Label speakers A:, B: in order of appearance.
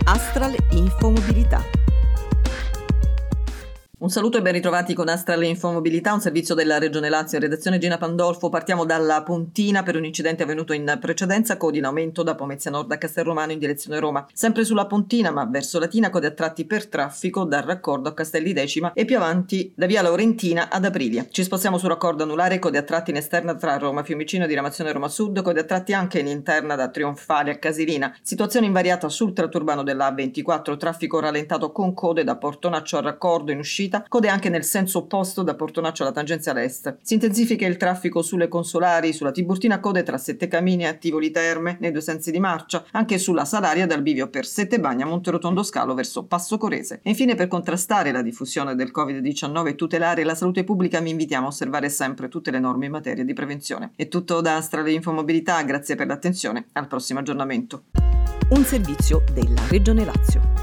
A: Astral Infomobilità.
B: Un saluto e ben ritrovati con Astral Infomobilità, un servizio della Regione Lazio, redazione Gina Pandolfo. Partiamo dalla Pontina per un incidente avvenuto in precedenza, code in aumento da Pomezia Nord a Castelromano in direzione Roma. Sempre sulla Pontina, ma verso Latina, code a tratti per traffico dal raccordo a Castelli Decima e più avanti da via Laurentina ad Aprilia. Ci spostiamo su raccordo anulare, code a tratti in esterna tra Roma Fiumicino e diramazione Roma Sud, code a tratti anche in interna da Trionfale a Casilina. Situazione invariata sul tratto urbano della A24, traffico rallentato con code da Portonaccio al raccordo in uscita, code anche nel senso opposto da Portonaccio alla tangenziale est. Si intensifica il traffico sulle Consolari, sulla Tiburtina, code tra Sette Camini e Tivoli Terme nei due sensi di marcia, anche sulla Salaria dal bivio per Settebagna Monterotondo Scalo verso Passo Corese. E infine, per contrastare la diffusione del Covid-19 e tutelare la salute pubblica, vi invitiamo a osservare sempre tutte le norme in materia di prevenzione. È tutto da Astral Infomobilità, grazie per l'attenzione, al prossimo aggiornamento.
A: Un servizio della Regione Lazio.